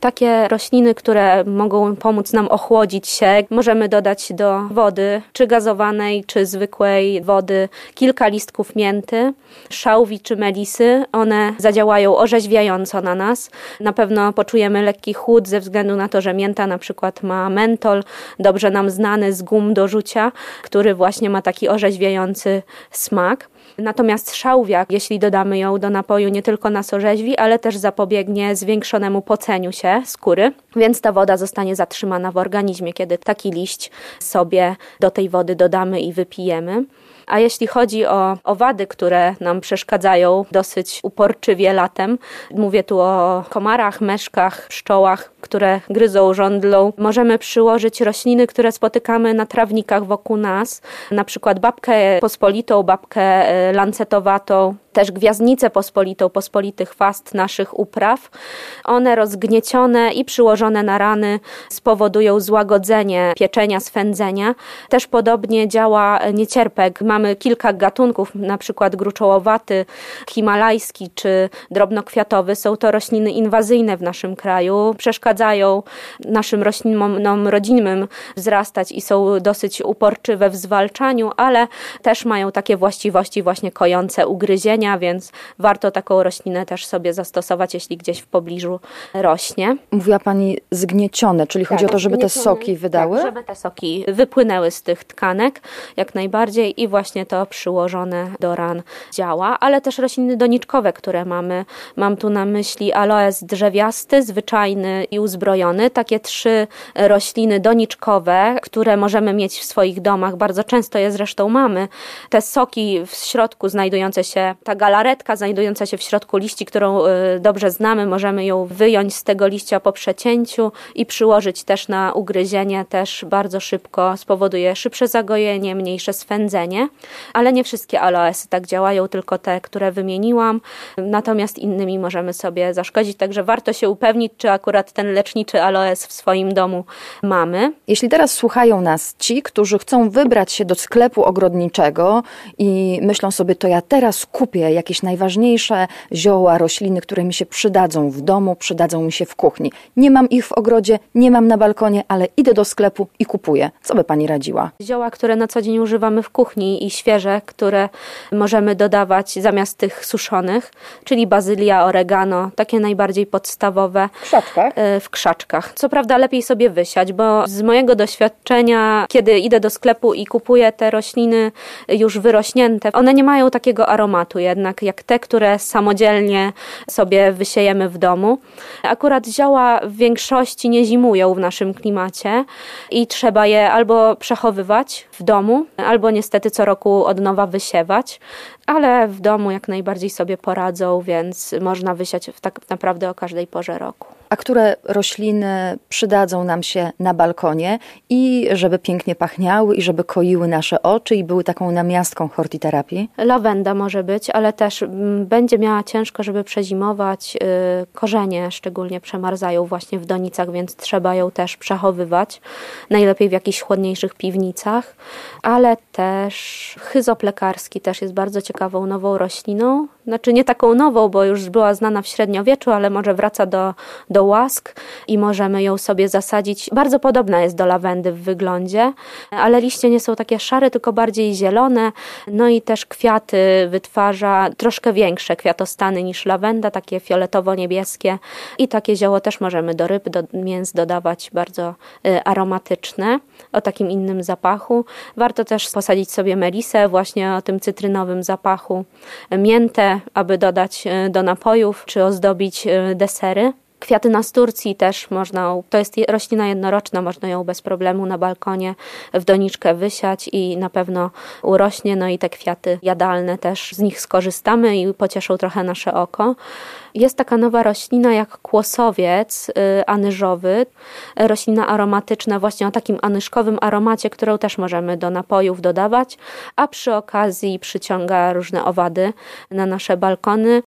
takie rośliny, które mogą pomóc nam ochłodzić się. Możemy dodać do wody, czy gazowanej, czy zwykłej wody, kilka listków mięty, szałwi czy melisy. One zadziałają orzeźwiająco na nas. Na pewno poczujemy lekki chłód ze względu na to, że mięta na przykład ma mentol, dobrze nam znany z gum do rzucia, który właśnie ma taki orzeźwiający smak. Natomiast szałwia, jeśli dodamy ją do napoju, nie tylko nas orzeźwi, ale też zapobiegnie zwiększonemu poceniu się skóry, więc ta woda zostanie zatrzymana w organizmie, kiedy taki liść sobie do tej wody dodamy i wypijemy. A jeśli chodzi o owady, które nam przeszkadzają dosyć uporczywie latem, mówię tu o komarach, meszkach, pszczołach, które gryzą, żądlą, możemy przyłożyć rośliny, które spotykamy na trawnikach wokół nas, na przykład babkę pospolitą, babkę lancetowatą, też gwiazdnicę pospolitą, pospolity chwast naszych upraw. One rozgniecione i przyłożone na rany spowodują złagodzenie pieczenia, swędzenia. Też podobnie działa niecierpek. Mamy kilka gatunków, na przykład gruczołowaty, himalajski czy drobnokwiatowy. Są to rośliny inwazyjne w naszym kraju. Przeszkadzają naszym roślinom rodzinnym wzrastać i są dosyć uporczywe w zwalczaniu, ale też mają takie właściwości właśnie kojące ugryzienia, więc warto taką roślinę też sobie zastosować, jeśli gdzieś w pobliżu rośnie. Mówiła Pani zgniecione, czyli chodzi o to, żeby te soki wydały? Tak, żeby te soki wypłynęły z tych tkanek jak najbardziej i właśnie to przyłożone do ran działa, ale też rośliny doniczkowe, które mamy. Mam tu na myśli aloes drzewiasty, zwyczajny i uzbrojony. Takie 3 rośliny doniczkowe, które możemy mieć w swoich domach. Bardzo często je zresztą mamy. Te soki w środku znajdujące się, ta galaretka znajdująca się w środku liści, którą dobrze znamy, możemy ją wyjąć z tego liścia po przecięciu i przyłożyć też na ugryzienie, też bardzo szybko spowoduje szybsze zagojenie, mniejsze swędzenie, ale nie wszystkie aloesy tak działają, tylko te, które wymieniłam, natomiast innymi możemy sobie zaszkodzić, także warto się upewnić, czy akurat ten leczniczy aloes w swoim domu mamy. Jeśli teraz słuchają nas ci, którzy chcą wybrać się do sklepu ogrodniczego i myślą sobie, to ja teraz kupię jakieś najważniejsze zioła, rośliny, które mi się przydadzą w domu, przydadzą mi się w kuchni. Nie mam ich w ogrodzie, nie mam na balkonie, ale idę do sklepu i kupuję. Co by Pani radziła? Zioła, które na co dzień używamy w kuchni i świeże, które możemy dodawać zamiast tych suszonych, czyli bazylia, oregano, takie najbardziej podstawowe. W krzaczkach? W krzaczkach. Co prawda lepiej sobie wysiać, bo z mojego doświadczenia, kiedy idę do sklepu i kupuję te rośliny już wyrośnięte, one nie mają takiego aromatu jednak jak te, które samodzielnie sobie wysiejemy w domu. Akurat zioła w większości nie zimują w naszym klimacie i trzeba je albo przechowywać w domu, albo niestety co roku od nowa wysiewać, ale w domu jak najbardziej sobie poradzą, więc można wysiać tak naprawdę o każdej porze roku. A które rośliny przydadzą nam się na balkonie i żeby pięknie pachniały i żeby koiły nasze oczy i były taką namiastką hortiterapii? Lawenda może być, ale też będzie miała ciężko, żeby przezimować. Korzenie szczególnie przemarzają właśnie w donicach, więc trzeba ją też przechowywać. Najlepiej w jakichś chłodniejszych piwnicach, ale też chyzop lekarski też jest bardzo ciekawą nową rośliną. Znaczy nie taką nową, bo już była znana w średniowieczu, ale może wraca do łask i możemy ją sobie zasadzić. Bardzo podobna jest do lawendy w wyglądzie, ale liście nie są takie szare, tylko bardziej zielone. No i też kwiaty wytwarza troszkę większe kwiatostany niż lawenda, takie fioletowo-niebieskie. I takie zioło też możemy do ryb, do mięs dodawać, bardzo aromatyczne, o takim innym zapachu. Warto też posadzić sobie melisę właśnie o tym cytrynowym zapachu, miętę, aby dodać do napojów czy ozdobić desery. Kwiaty nasturcji też można, to jest roślina jednoroczna, można ją bez problemu na balkonie w doniczkę wysiać i na pewno urośnie, no i te kwiaty jadalne też z nich skorzystamy i pocieszą trochę nasze oko. Jest taka nowa roślina jak kłosowiec anyżowy, roślina aromatyczna właśnie o takim anyszkowym aromacie, którą też możemy do napojów dodawać, a przy okazji przyciąga różne owady na nasze balkony.